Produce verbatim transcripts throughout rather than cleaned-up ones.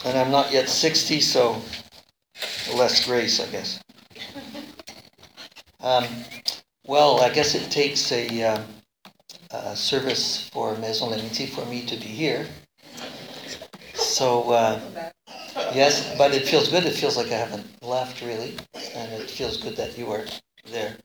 And I'm not yet sixty, so less grace, I guess. Um, well, I guess it takes a, uh, a service for Maison l'Amitié for me to be here. So, uh, yes, but it feels good. It feels like I haven't left, really. And it feels good that you are there.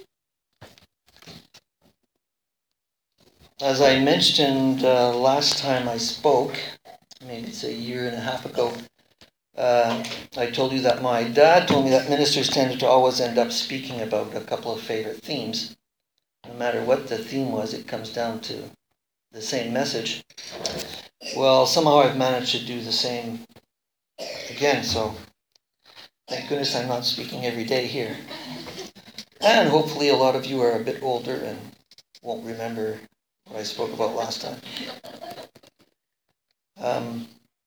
As I mentioned uh, last time I spoke, maybe it's a year and a half ago, uh, I told you that my dad told me that ministers tended to always end up speaking about a couple of favorite themes. No matter what the theme was, it comes down to the same message. Well, somehow I've managed to do the same again, so thank goodness I'm not speaking every day here. And hopefully a lot of you are a bit older and won't remember what I spoke about last time. Um,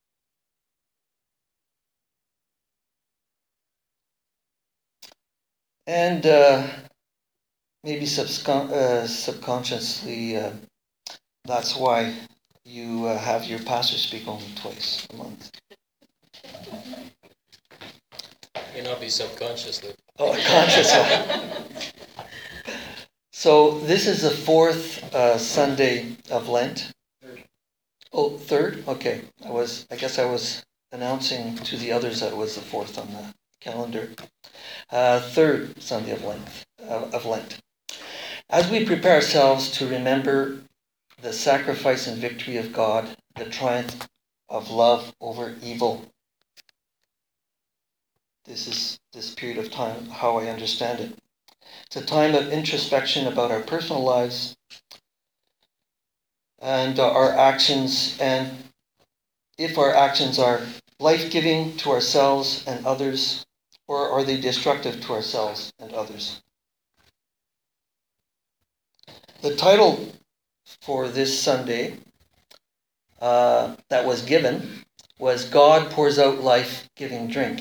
and uh, maybe subscon- uh, subconsciously, uh, that's why you uh, have your pastor speak only twice a month. May not be subconsciously. Oh, consciously. So this is the fourth uh, Sunday of Lent. Oh, third? Okay. I was. I guess I was announcing to the others that it was the fourth on the calendar. Uh, third Sunday of Lent. Uh, of Lent. As we prepare ourselves to remember the sacrifice and victory of God, the triumph of love over evil. This is this period of time, how I understand it. It's a time of introspection about our personal lives and our actions, and if our actions are life-giving to ourselves and others, or are they destructive to ourselves and others? The title for this Sunday uh, that was given was God Pours Out Life-Giving Drink.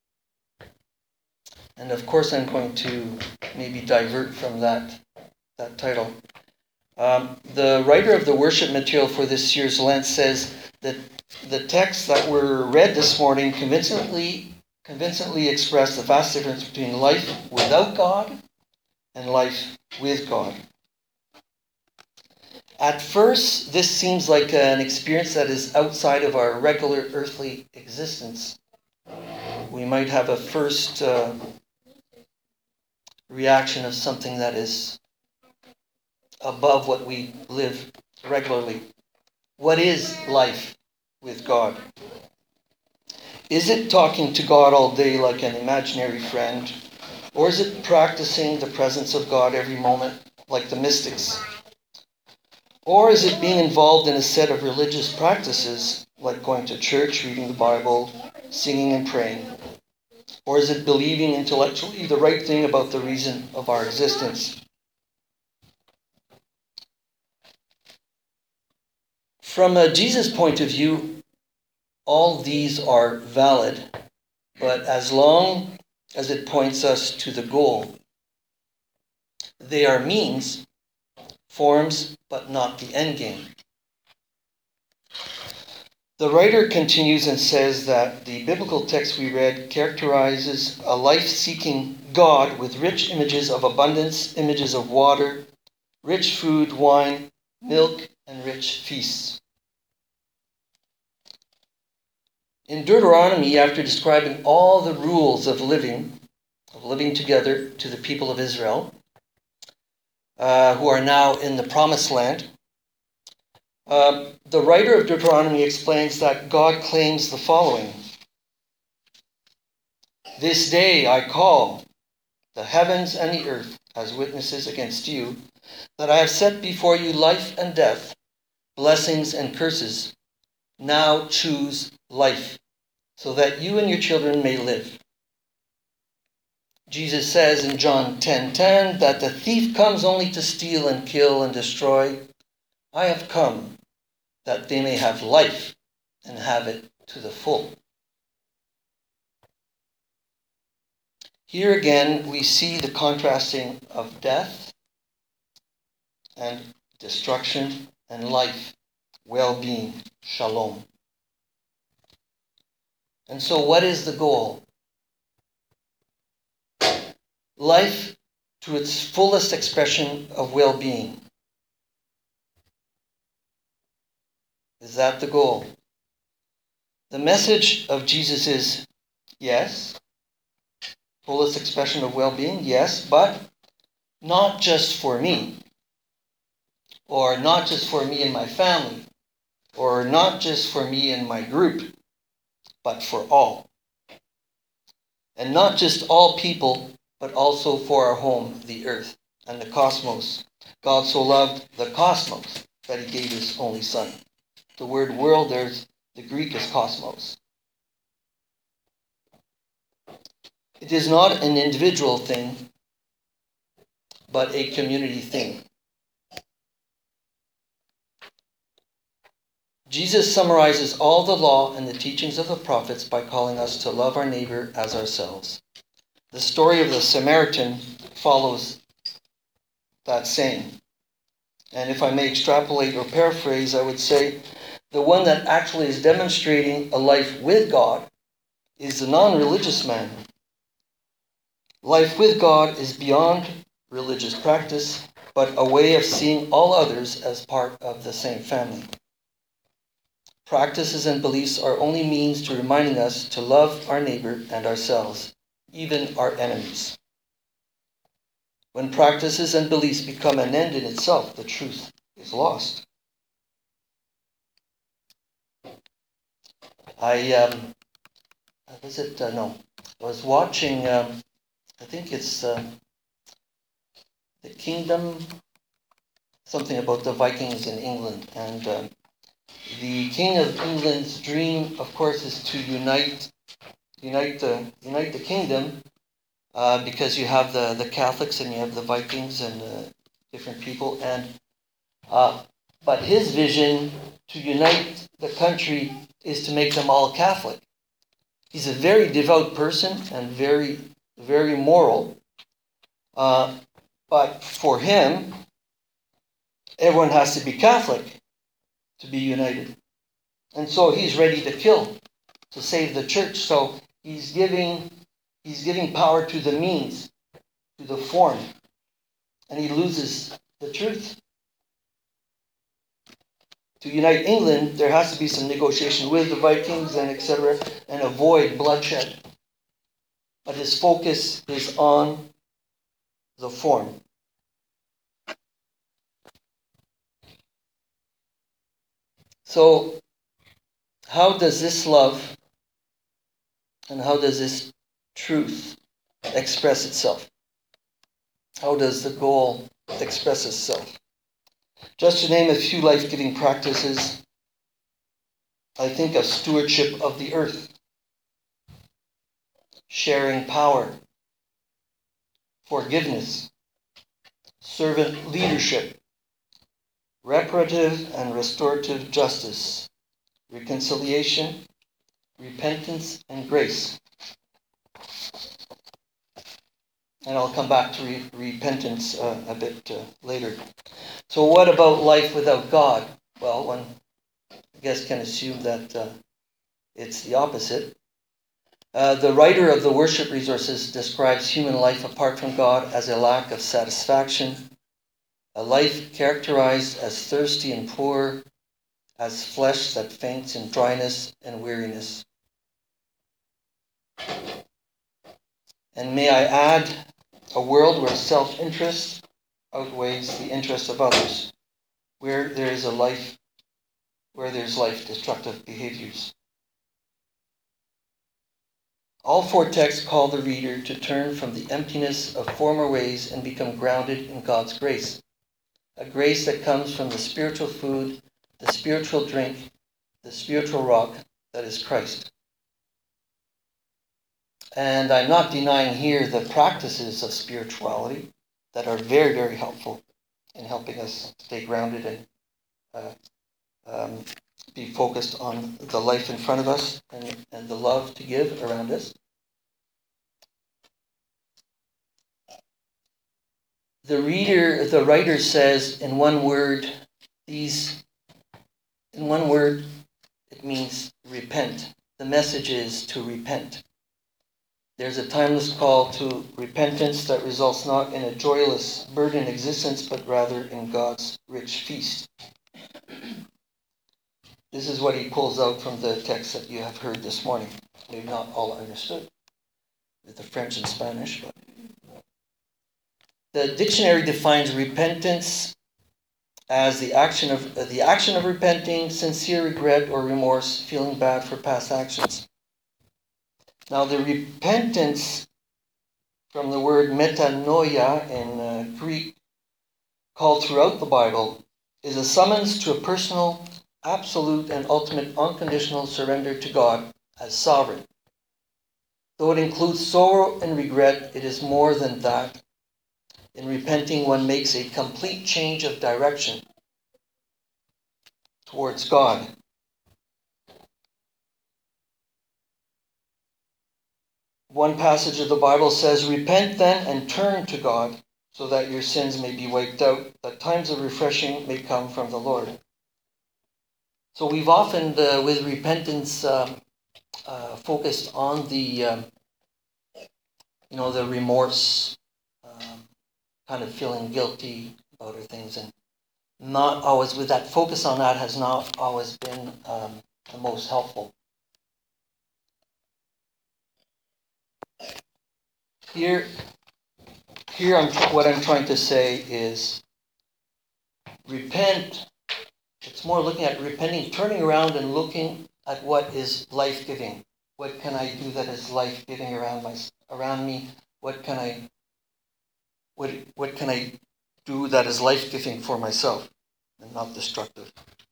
And of course I'm going to maybe divert from that, that title. Um, the writer of the worship material for this year's Lent says that the texts that were read this morning convincingly, convincingly express the vast difference between life without God and life with God. At first, this seems like an experience that is outside of our regular earthly existence. We might have a first uh, reaction of something that is above what we live regularly. What is life with God? Is it talking to God all day like an imaginary friend? Or is it practicing the presence of God every moment like the mystics? Or is it being involved in a set of religious practices like going to church, reading the Bible, singing and praying? Or is it believing intellectually the right thing about the reason of our existence? From a Jesus point of view, all these are valid, but as long as it points us to the goal, they are means, forms, but not the end game. The writer continues and says that the biblical text we read characterizes a life-seeking God with rich images of abundance, images of water, rich food, wine, milk, and rich feasts. In Deuteronomy, after describing all the rules of living, of living together to the people of Israel, uh, who are now in the Promised Land, uh, the writer of Deuteronomy explains that God claims the following. This day I call the heavens and the earth as witnesses against you, that I have set before you life and death, blessings and curses. Now choose life, so that you and your children may live. Jesus says in John ten ten that the thief comes only to steal and kill and destroy. I have come that they may have life and have it to the full. Here again we see the contrasting of death and destruction and life, well-being, shalom. And so what is the goal? Life to its fullest expression of well-being. Is that the goal? The message of Jesus is, yes, fullest expression of well-being, yes, but not just for me, or not just for me and my family, or not just for me and my group, but for all. And not just all people, but also for our home, the earth, and the cosmos. God so loved the cosmos that he gave his only son. The word world, there's the Greek is cosmos. It is not an individual thing, but a community thing. Jesus summarizes all the law and the teachings of the prophets by calling us to love our neighbor as ourselves. The story of the Samaritan follows that saying. And if I may extrapolate or paraphrase, I would say the one that actually is demonstrating a life with God is the non-religious man. Life with God is beyond religious practice, but a way of seeing all others as part of the same family. Practices and beliefs are only means to reminding us to love our neighbor and ourselves, even our enemies. When practices and beliefs become an end in itself, the truth is lost. I, um, was it, uh, no, I was watching, um, I think it's uh, The Kingdom, something about the Vikings in England, and um, the King of England's dream, of course, is to unite, unite the, unite the kingdom, uh, because you have the, the Catholics and you have the Vikings and uh, different people, and uh, but his vision to unite the country is to make them all Catholic. He's a very devout person and very, very moral, uh, but for him, everyone has to be Catholic to be united. And so he's ready to kill to save the church. So he's giving he's giving power to the means, to the form, and he loses the truth. To unite England, there has to be some negotiation with the Vikings and et cetera, and avoid bloodshed. But his focus is on the form. So, how does this love and how does this truth express itself? How does the goal express itself? Just to name a few life-giving practices, I think of stewardship of the earth, sharing power, forgiveness, servant leadership, reparative and restorative justice, reconciliation, repentance, and grace. And I'll come back to re- repentance uh, a bit uh, later. So what about life without God? Well, one, I guess, can assume that uh, it's the opposite. Uh, the writer of the Worship Resources describes human life apart from God as a lack of satisfaction, a life characterized as thirsty and poor, as flesh that faints in dryness and weariness. And may I add, a world where self-interest outweighs the interest of others, where there is a life, where there's life-destructive behaviors. All four texts call the reader to turn from the emptiness of former ways and become grounded in God's grace, a grace that comes from the spiritual food, the spiritual drink, the spiritual rock that is Christ. And I'm not denying here the practices of spirituality that are very, very helpful in helping us stay grounded and uh, um, be focused on the life in front of us and, and the love to give around us. The reader, the writer says in one word, these, in one word, it means repent. The the message is to repent. There's a timeless call to repentance that results not in a joyless, burdened existence, but rather in God's rich feast. This is what he pulls out from the text that you have heard this morning. Maybe not all understood with the French and Spanish, but the dictionary defines repentance as the action of uh, the action of repenting, sincere regret or remorse, feeling bad for past actions. Now, the repentance from the word metanoia in uh, Greek, called throughout the Bible, is a summons to a personal, absolute, and ultimate unconditional surrender to God as sovereign. Though it includes sorrow and regret, it is more than that. In repenting, one makes a complete change of direction towards God. One passage of the Bible says, "Repent then and turn to God, so that your sins may be wiped out, that times of refreshing may come from the Lord." So we've often, uh, with repentance, um, uh, focused on the, um, you know, the remorse, um, kind of feeling guilty about other things, and not always, with that focus on that has not always been um, the most helpful. Here, here I'm, what I'm trying to say is, repent. It's more looking at repenting, turning around and looking at what is life-giving. What can I do that is life-giving around my around me? What can I what what can I do that is life-giving for myself and not destructive?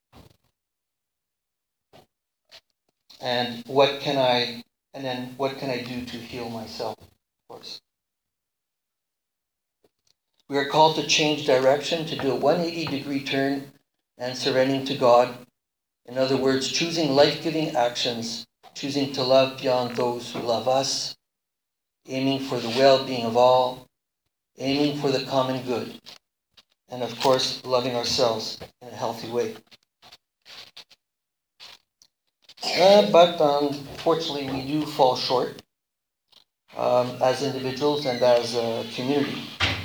And what can I and then what can I do to heal myself, of course? We are called to change direction, to do a one hundred eighty degree turn and surrendering to God. In other words, choosing life-giving actions, choosing to love beyond those who love us, aiming for the well-being of all, aiming for the common good, and of course, loving ourselves in a healthy way. Uh, but unfortunately, we do fall short um, as individuals and as a community.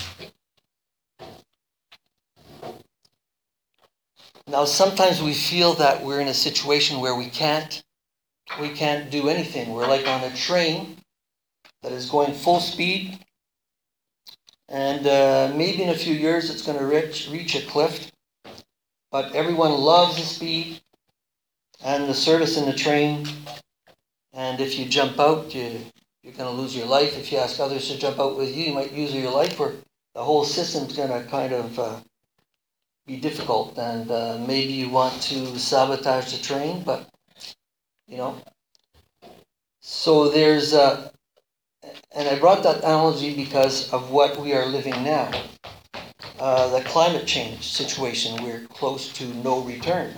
Now, sometimes we feel that we're in a situation where we can't, we can't do anything. We're like on a train that is going full speed, and uh, maybe in a few years it's going to reach, reach a cliff. But everyone loves the speed and the service in the train. And if you jump out, you, you're going to lose your life. If you ask others to jump out with you, you might lose your life, or the whole system's going to kind of uh, be difficult. And uh, maybe you want to sabotage the train, but, you know. So there's, uh, and I brought that analogy because of what we are living now. Uh, the climate change situation, we're close to no return.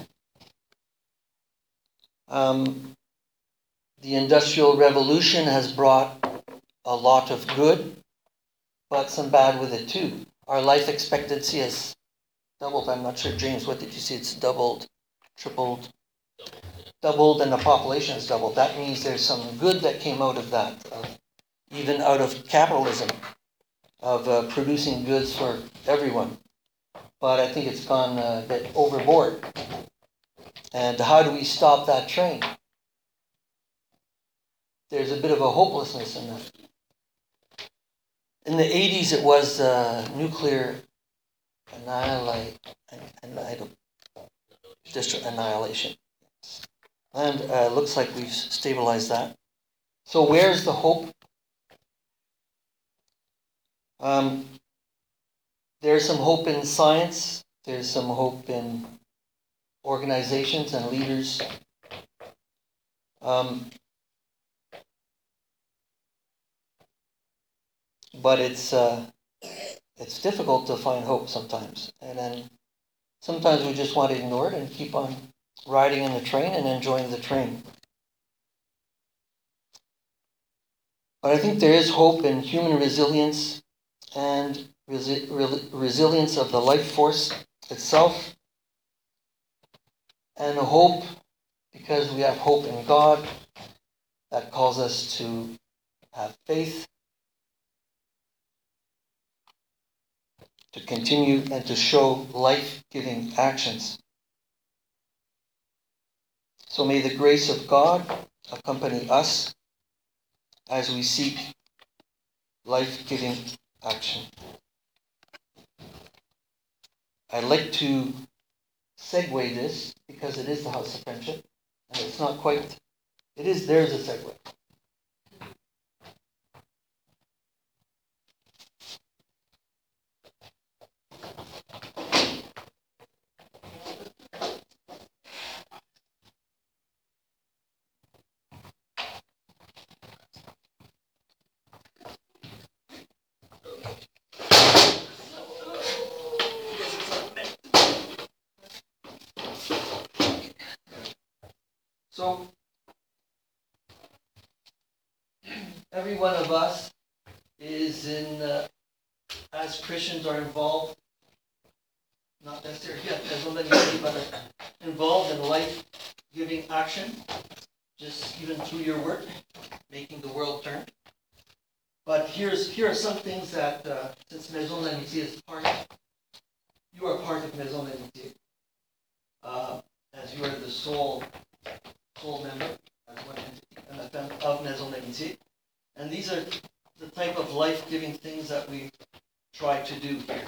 Um, the Industrial Revolution has brought a lot of good, but some bad with it too. Our life expectancy has doubled. I'm not sure, James, what did you see? It's doubled, tripled, doubled, and the population has doubled. That means there's some good that came out of that, uh, even out of capitalism, of uh, producing goods for everyone. But I think it's gone a bit overboard. And how do we stop that train? There's a bit of a hopelessness in that. In the eighties, it was uh, nuclear annihilate, annihilate, just annihilation. And it uh, looks like we've stabilized that. So where's the hope? Um, there's some hope in science. There's some hope in organizations and leaders. Um, but it's uh, it's difficult to find hope sometimes. And then sometimes we just want to ignore it and keep on riding in the train and enjoying the train. But I think there is hope in human resilience and resi- re- resilience of the life force itself, and a hope because we have hope in God, that calls us to have faith, to continue and to show life-giving actions. So may the grace of God accompany us as we seek life-giving action. I'd like to segue this because it is the House of Friendship, and it's not quite, it is, there's a segue. So, every one of us is in, uh, as Christians are involved, not necessarily yet as one but are involved in life-giving action, just even through your work, making the world turn. But here's here are some things that, uh, since Maison d'Amitié is part, you are part of Maison d'Amitié, uh, as you are the sole sole member as one entity of Maison d'Amitié. And these are the type of life-giving things that we try to do here.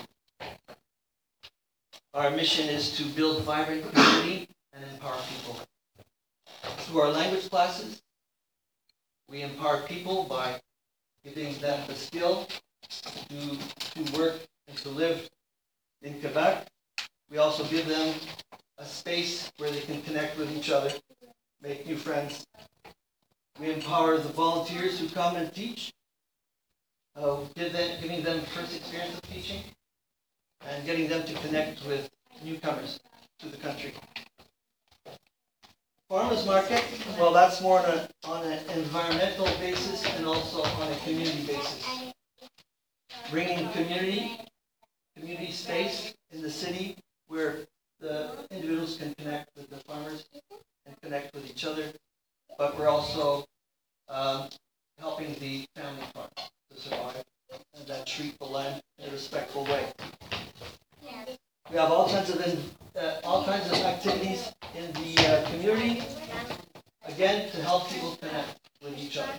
Our mission is to build vibrant community and empower people. Through our language classes, we empower people by giving them the skill to, to work and to live in Quebec. We also give them a space where they can connect with each other, make new friends. We empower the volunteers who come and teach, uh, give them, giving them first experience of teaching, and getting them to connect with newcomers to the country. Farmers market, well, that's more on, a, on an environmental basis and also on a community basis. Bringing community, community space in the city where the individuals can connect with the farmers and connect with each other, but we're also um, helping the family farm to survive and that treat the land in a respectful way. We have all kinds of uh, all kinds of activities in the uh, community, again to help people connect with each other.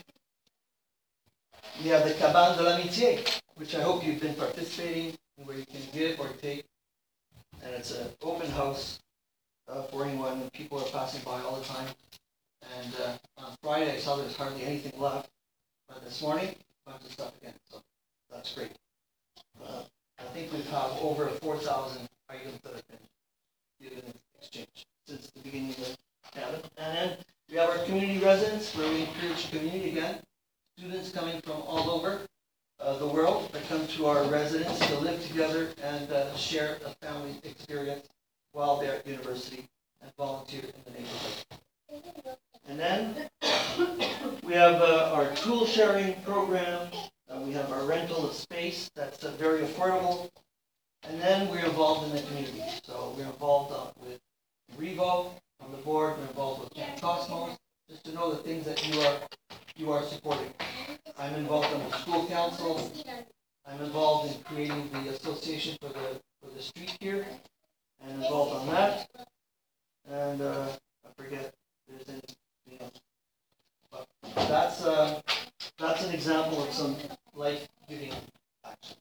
We have the Cabane de l'Amitié, which I hope you've been participating in, where you can give or take, and it's an open house uh, for anyone. And people are passing by all the time. And uh, on Friday I saw there was hardly anything left, but this morning a bunch of stuff again. So that's great. Uh, I think we've had over four thousand items that have been given in exchange since the beginning of the cabin. And then we have our community residents, where we encourage community again. Students coming from all over uh, the world that come to our residence to live together and uh, share a family experience while they're at university and volunteer in the neighborhood. And then we have uh, our tool sharing program. Uh, we have our rental of space that's uh, very affordable. And then we're involved in the community. So we're involved uh, with Revo on the board. We're involved with Camp Cosmos, just to know the things that you are you are supporting. I'm involved in the school council. I'm involved in creating the association for the for the street here, and involved on that. And uh, I forget if there's anything else. But that's uh, that's an example of some life-giving action.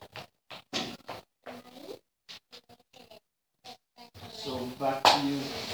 So back to you.